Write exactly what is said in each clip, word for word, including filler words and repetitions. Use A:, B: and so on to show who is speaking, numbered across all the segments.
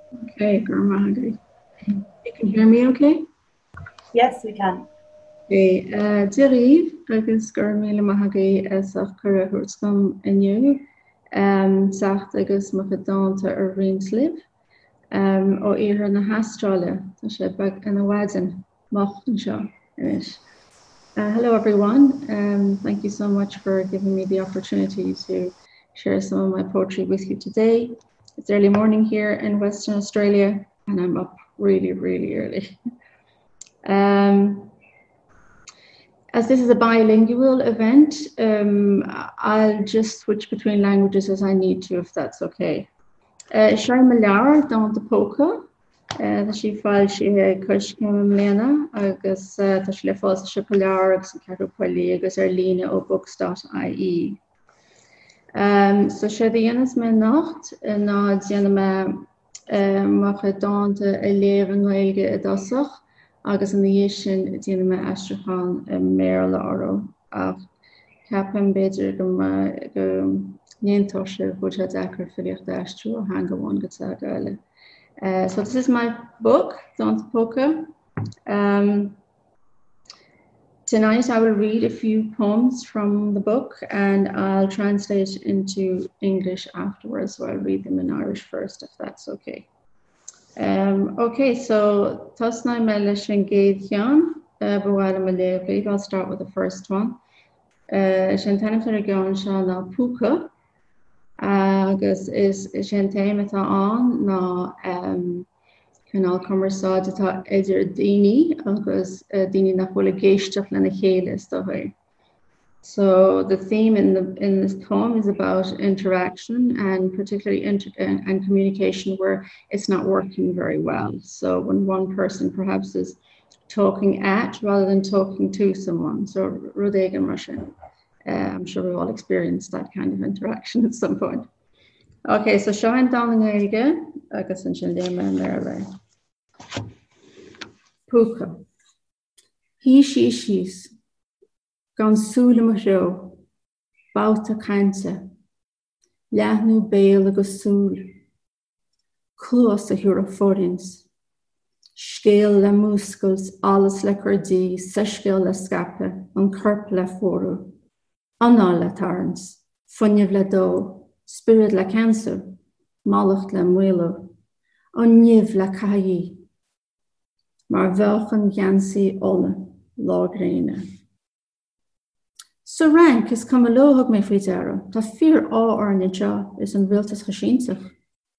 A: Okay, Gurmahagri. You can hear me okay?
B: Yes, we can.
A: Okay, uh, Diriv, agus Gurmila Mahagri as a Curahurtscum in you. Um, Sacht agus Macadonta or Reenslip. Um, or Eher in the Hastralia, the Shepag and the Wadden, Moch and Shaw. Uh, hello, everyone. Um, thank you so much for giving me the opportunity to share some of my poetry with you today. It's early morning here in Western Australia, and I'm up really, really early. um, as this is a bilingual event, um, I'll just switch between languages as I need to, if that's okay. Sean Malar, Don the Poca. Uh, she fáil si cosce mléana agus tá si le fáil se polar agus an cearú poilí agus ar líne ó books dot I E. Um, so sé dhéanas me nacht ná déanana me macha dáanta a léir an Gaeilge a dasach agus an dhé sin déanana me Astrachan a mér le áró ach ceapim beidir go go níontá se bud a dechar filiocht astrú a hanga bháin go tá gaile. Uh, so this is my book, Don Poca. Um, tonight I will read a few poems from the book and I'll translate into English afterwards. So I'll read them in Irish first, if that's okay. Um, okay, so Tosnai Melishin Gaidyan, Bawala Malay. I'll start with the first one. Shantana Ferragon Shana Puka. Agus is sin téim atá an ná canál commerceáid atá idir daoine agus daoine nach bhfuil géisteach lena chéile stothir. So the theme in the in this poem is about interaction and particularly inter and communication where it's not working very well. So when one person perhaps is talking at rather than talking to someone. So Rodeg and Russian. Uh, I'm sure we've all experienced that kind of interaction at some point. Okay, so Sean down the again. I guess in Childema there. Puka. He, she, she's. Gan Sula Majo. Bauta Kainta. Lahnu Bail agus Sul. Close a Huraforins. Scale le muscles, alles le cordi, sescale le scape, an curp le foru. Anna le tarns, funniv le do, spirit le cancer, malacht le mwelo, onniv le cahi, mar velchen jansi olle, logrene. So rank is come a lohog me fridera, ta fear all or nija is an wiltas geschinsig.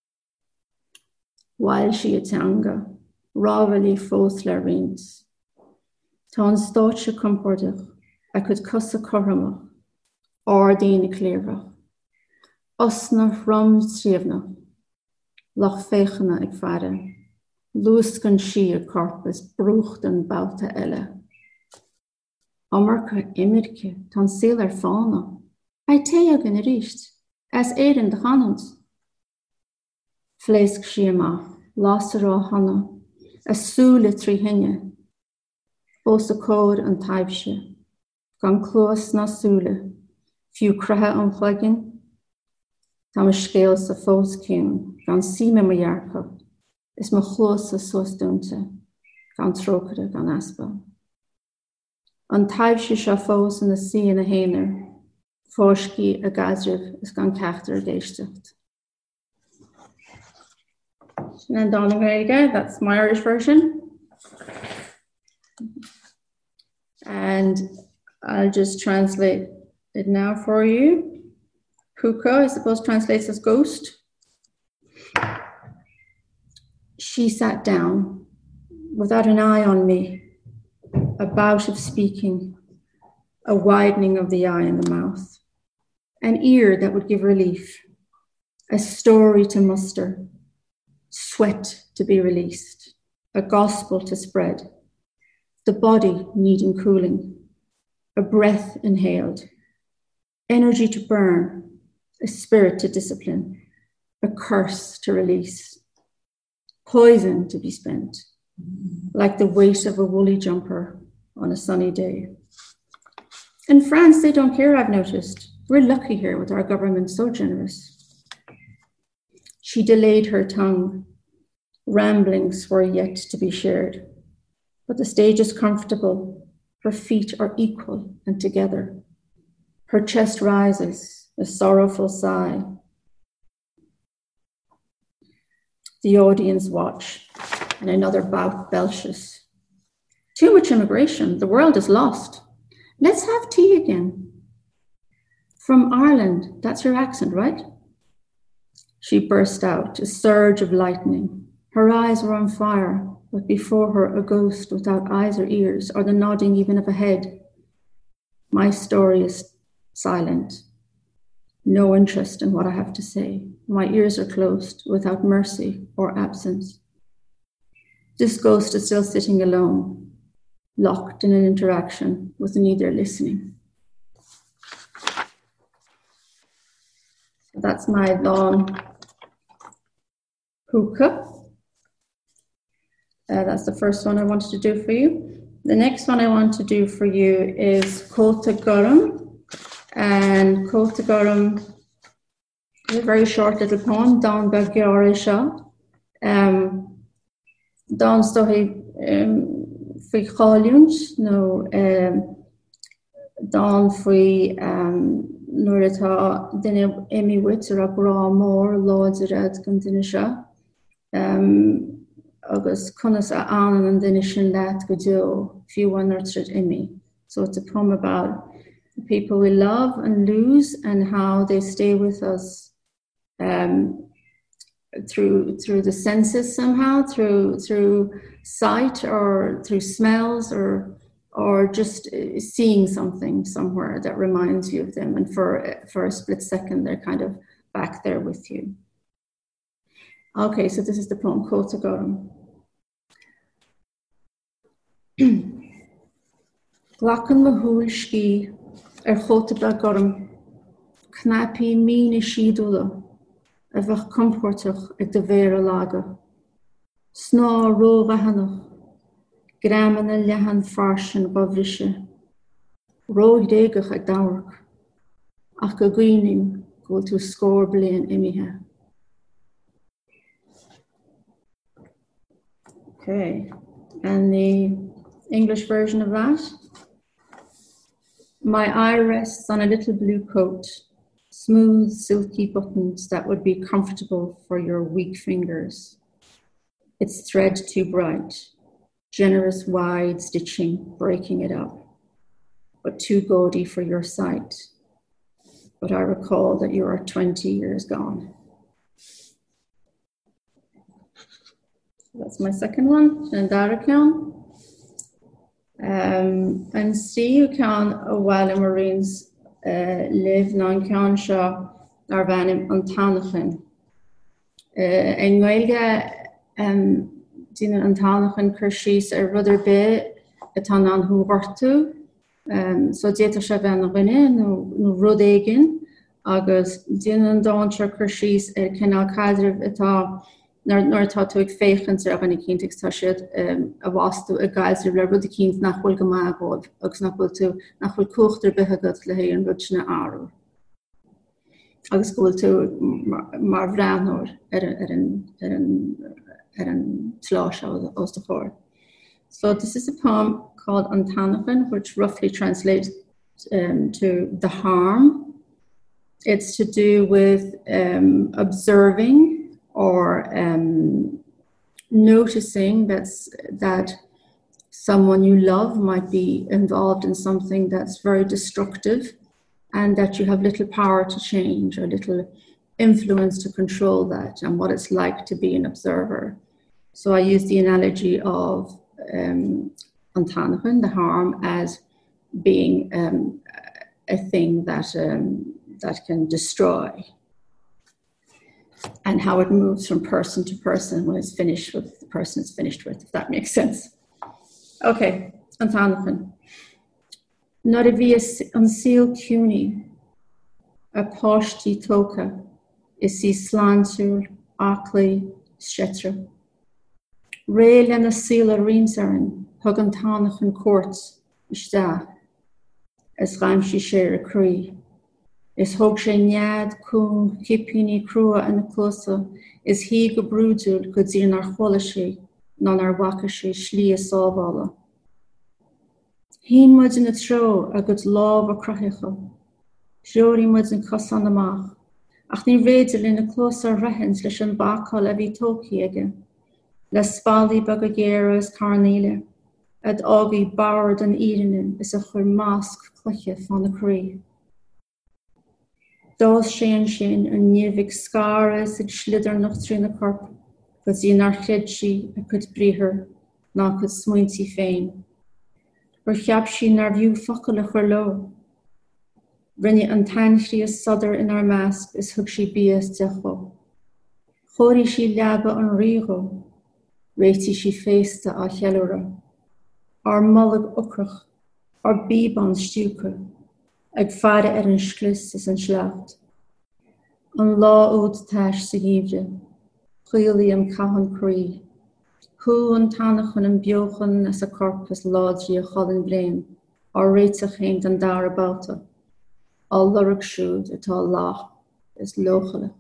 A: While she a tanga, raveli fos le rins. Tan stoche comportig, I could cuss a korama. Ordine clearva. Osna from Srievna. Loch fechena ik vada. Luskan shia corpus brucht en bauta elle. Amarka imirke tan sealer fauna. I teag in richt. As eirin de hanans. Fleisk shiema. Lasero hanna. As sule tri hinne. Bos a code and typeshe. Gan close na sule. Few craha on plugin, Tam scales the fos king, gan see me yarko, is my close a sos dunte, gan trokere gan aspa. On type she shall fos in the sea in a hainer, forski a gazriv is gan kachter geisticht. And Donna Vega, that's my Irish version. And I'll just translate it now for you. Puka, I suppose, translates as ghost. She sat down without an eye on me, a bout of speaking, a widening of the eye and the mouth, an ear that would give relief, a story to muster, sweat to be released, a gospel to spread, the body needing cooling, a breath inhaled, energy to burn, a spirit to discipline, a curse to release, poison to be spent, like the weight of a woolly jumper on a sunny day. In France, they don't care, I've noticed. We're lucky here with our government so generous. She delayed her tongue, Ramblings were yet to be shared, but the stage is comfortable. Her feet are equal and together. Her chest rises, a sorrowful sigh. The audience watch, and another bout belches. Too much immigration, the world is lost. Let's have tea again. From Ireland, that's your accent, right? She burst out, a surge of lightning. Her eyes were on fire, but before her a ghost without eyes or ears, or the nodding even of a head. My story is silent. No interest in what I have to say. My ears are closed, without mercy or absence. This ghost is still sitting alone, locked in an interaction with neither listening. That's my long hookah. Uh, that's the first one I wanted to do for you. The next one I want to do for you is Cóta Gurm. And Cóta Gurm is a very short little poem, Don Bagyarisha. Um, Don Stohi Fui Chaliunt, no, Don Fui Nurita, Dine Emi Witzer a Bra Mór, Lords Red Gundinisha. Um, August Kunas a An and Dinishin Lat Gudio, Few One Nurtured Emi. So it's a poem about the people we love and lose and how they stay with us um, through through the senses somehow, through through sight or through smells or or just seeing something somewhere that reminds you of them, and for for a split second they're kind of back there with you. Okay, so this is the poem Cóta Gurm. Glachan mahúil ski ar Cóta Gurm, knapi mína sídula, a bheith comportach ag de vera laga. Sná róga hanach, graman a lehan farsin bavrishe, róg dégach ag dawark, ach go gwinin go to score blian imihe. Okay, and the English version of that. My eye rests on a little blue coat, smooth, silky buttons that would be comfortable for your weak fingers. Its thread too bright, generous wide stitching, breaking it up, but too gaudy for your sight. But I recall that you are twenty years gone. That's my second one, and Daracán. Um, and see you can a while in Marines uh, live non can sha arvanim antanachin. En Gaelga um dina antanachin kershis er rudder be etanan hu wartu. Um so dieta shavan rene no no rodegen agus dina doncher kershis er kenal kadrev eta Nor nor tatu ag féchans ar agani cínteach tá siad a bhástú a gaiilsir le rud a cínt nachhfuil go mágód agus nachhfuil tú nachhfuil cuachtar bethegat le hé an rudna áru. Agus gohfuil tú mar bhreanúir ar an tláis os de chóir. So this is a poem called Antanachan, which roughly translates um, to the harm. It's to do with um, observing or um, noticing that's, that someone you love might be involved in something that's very destructive and that you have little power to change or little influence to control that, and what it's like to be an observer. So I use the analogy of um, Antanachan, the harm, as being um, a thing that, um, that can destroy, and how it moves from person to person when it's finished with the person it's finished with, if that makes sense. Okay, Antanachan. Nor a bhí an síl cúni, a páistí tóca, is sí slánsúr, aclaí, stretra. Ré lena síl a rímsarin, thug Antanachan cuairt, istá, as chaim sí sér a crí. Is hog sé nead cún cipúní crua an closa, is hí go brúdúil go dtí nar chola sé ná nar bhaca sé slí a sábhála. Hín muid in na tro a go láb a cruthacha, seoirí muid an cosan amach, ach ní réidir in na clósar rahins leis an bácáil a bhí tócaí aige, le spálaí bag a géras carnéile, ad ágaí bard an íranin is a chur másc cluiche fan na crí. Dás sé an sin an níomhigh scara ag slidir nach trí na corp, go dtí nar chléid sí a chud bríthir ná chud smuointí féin. Gur cheap sí nar bhiú focail a chur lo. Rinne an tainslí is sadar in ar measc is thug sí bías de cho. Chóirí sí leaba an rígo, réití sí fésta á chealúra. Ar mollag ocrach, ar bíb an stiúcha, ag fada ar an sclis is an sleacht. An lá úd táis sa gíomde, chuilí am cahan crí. Hú an tánachan an biochan as a corpus ládrí a cholin bléin, ar réitach chéint an dar abáta. Al lurach siúd atá lách is lochala.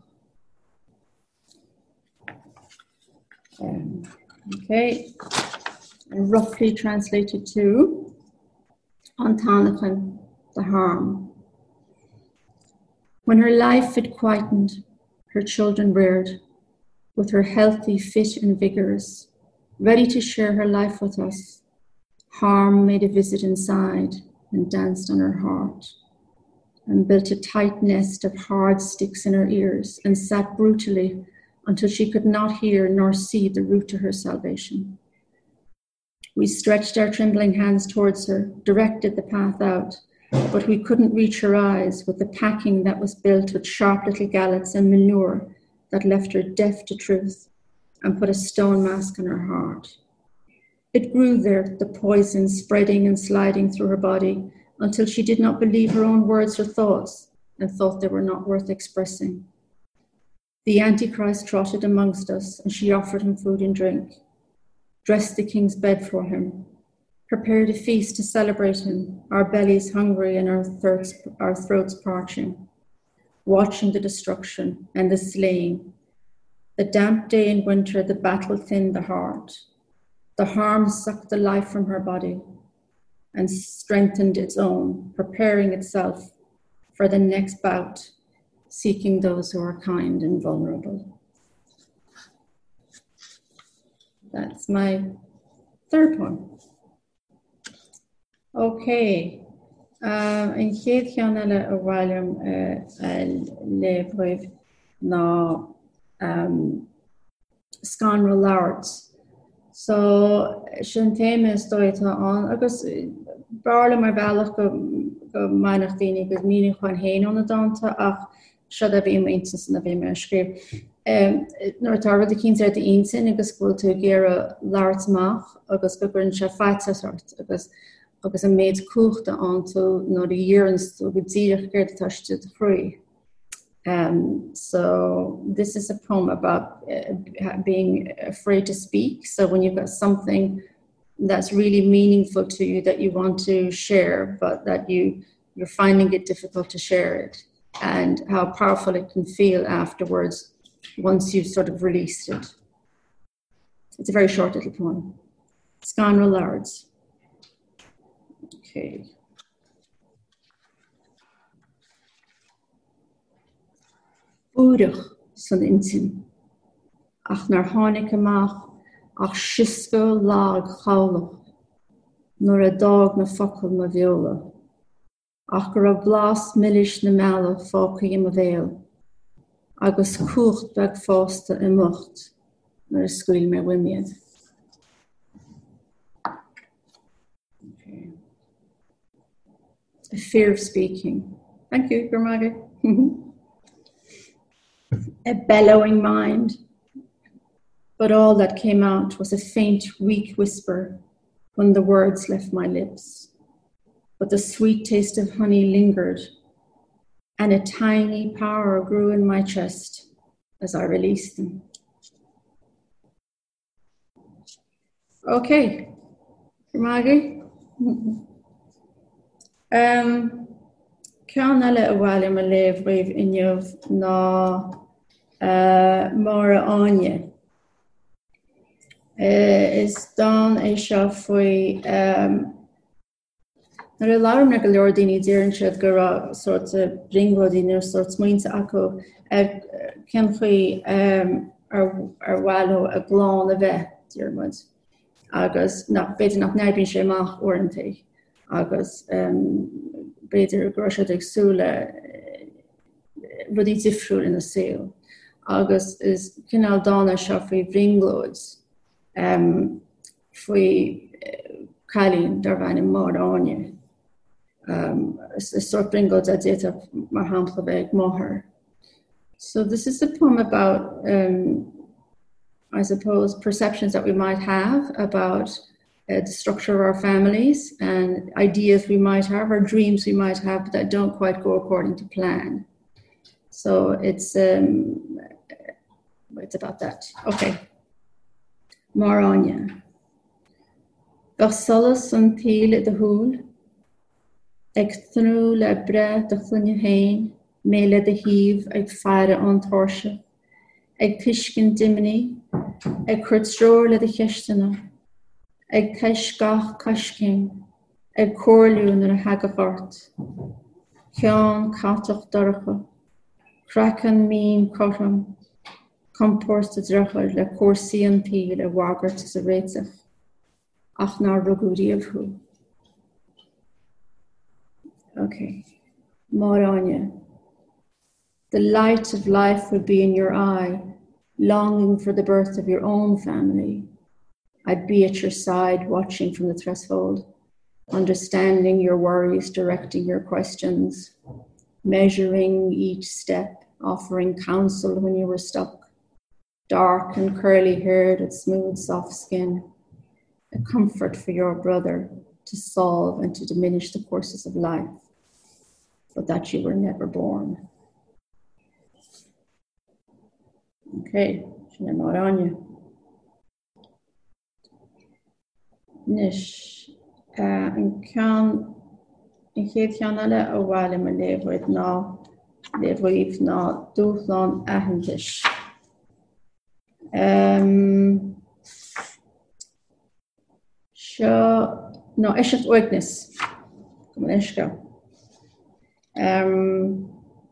A: Um, okay, and roughly translated to an tánachan, the harm. When her life had quietened, her children reared, with her healthy, fit and vigorous, ready to share her life with us, harm made a visit inside and danced on her heart, and built a tight nest of hard sticks in her ears and sat brutally until she could not hear nor see the route to her salvation. We stretched our trembling hands towards her, directed the path out, but we couldn't reach her eyes with the packing that was built with sharp little gallets and manure that left her deaf to truth and put a stone mask on her heart. It grew there, the poison spreading and sliding through her body until she did not believe her own words or thoughts and thought they were not worth expressing. The Antichrist trotted amongst us and she offered him food and drink, dressed the king's bed for him, prepared a feast to celebrate him, our bellies hungry and our throats, our throats parching, watching the destruction and the slaying. The damp day in winter, the battle thinned the heart. The harm sucked the life from her body and strengthened its own, preparing itself for the next bout, seeking those who are kind and vulnerable. That's my third poem. Okay. Uh, in chéad cheanna a bhhailm le bhuimh ná Scanra Lards. So sin téime is dóitá an agus barla mar bhealach go go mainach daoine go mína chuin héin an dáanta ach siad a bhí maintas na bhí mar scríb. Nuair tá rud a cínte ar de insin agus bhfuil tú géire láirtach agus go gurn se feitteart agus agus a méid cuachta an tú nó the dhéarans tú go dtíach gur taiste de chruí. Um, so this is a poem about uh, being afraid to speak. So when you've got something that's really meaningful to you that you want to share, but that you, you're finding it difficult to share it, and how powerful it can feel afterwards once you've sort of released it. It's a very short little poem. Scanra Lards. Okay. Búdach san intin, ach nar tháinig amach, ach sisco lag chalach, nor a dog na focail na viola, ach gur a blas millish na mela fácaí im a bhéal, agus cuacht bag fásta i mucht, nor a scuil me wimiad. Okay. A fear of speaking. Thank you, Gurmaggie. A bellowing mind, but all that came out was a faint, weak whisper when the words left my lips. But the sweet taste of honey lingered, and a tiny power grew in my chest as I released them. Okay, Maggie. Um, Ceann eile a bhhailm a léamh roimh inniuh ná uh, Mara Anya. Uh, is Don é seo faoi um, Nar a larm na go leor daoine deireann siad go raibh sort of ringrodí nar sort smaointe acu cean faoi um, ar ar bhailú a gláán a bheith dearmid agus nach beidir nach neibhíonn sé amach uaireantaí agus um, beidir go raibh siad ag súile rudí difriúil ina saoil agus is cinál dána seo faoi ringlóid um, faoi cailín dar bhain in Mara Anya. Um, a sort ringo that data mar hampla bheith móthir. So this is a poem about, um, I suppose, perceptions that we might have about uh, the structure of our families and ideas we might have or dreams we might have that don't quite go according to plan. So it's um, it's about that. Okay. Mara Anya. Gach solas an tíl de húl ag thnú le bre de chluine hain, méle de hív ag feire an torse, ag tuiscin dimini, ag chuirt stróir le de cheistena, ag teis gach caiscin, ag cóirliún ar a hagahart, ceán catach dorcha, crackan mín cotam, compórsta drechar le córsaí an pí le wagart is a réitach, ach ná rugúdí of hu. Okay, Mara Anya. The light of life would be in your eye, longing for the birth of your own family. I'd be at your side, watching from the threshold, understanding your worries, directing your questions, measuring each step, offering counsel when you were stuck, dark and curly-haired with smooth, soft skin, a comfort for your brother to solve and to diminish the courses of life, but that you were never born. Okay, Sinead Mara Anya. Nish, an cean, an chéad cean eile a bhaile mar léamhrid ná, léamhríomh ná dúshlán aitheantais. Um, Seo, no, Eisith Oignis, go an Eisce. Um,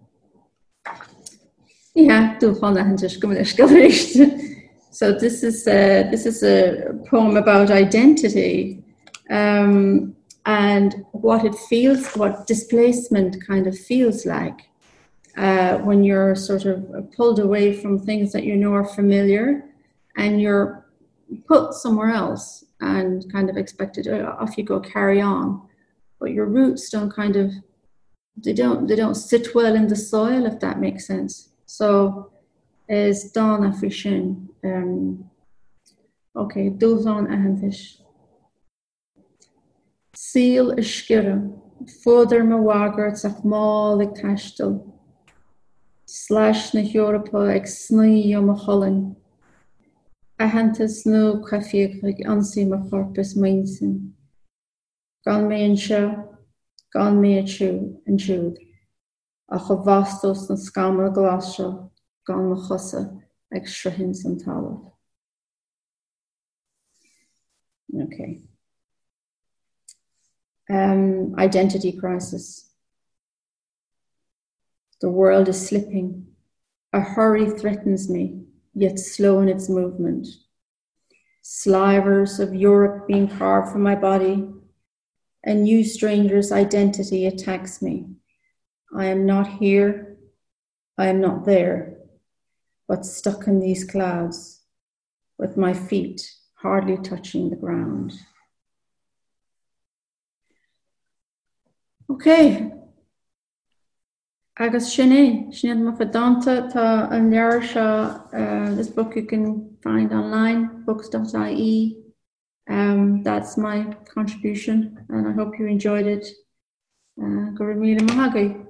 A: yeah, dúshlán aitheantais, go an Eisce. So this is a, this is a poem about identity um, and what it feels, what displacement kind of feels like uh, when you're sort of pulled away from things that you know are familiar and you're put somewhere else and kind of expected, oh, off you go, carry on. But your roots don't kind of, they don't, they don't sit well in the soil, if that makes sense. So is Donna Fishin. Um, okay, dúshlán aitheantais. Síl a scire, fódar ma wagart ach máil ag taistil. Slash na Europa ag sní o ma cholin. Aitheantas nó cafiach ag ansí ma chorpus mainsin. Gan mé an seo, gan mé a trú an trúd. Ach a vastos na scamar glas seo, gan ma chosa ag srihin san talamh. Okay. Um, identity crisis. The world is slipping. A hurry threatens me, yet slow in its movement. Slivers of Europe being carved from my body. A new stranger's identity attacks me. I am not here. I am not there, but stuck in these clouds, with my feet hardly touching the ground. Okay. Agus Sinead, Sinead Mafadanta, ta an lear seo, uh, this book you can find online, books dot I E. Um, that's my contribution, and I hope you enjoyed it. Uh, go raibh míle maith agaibh.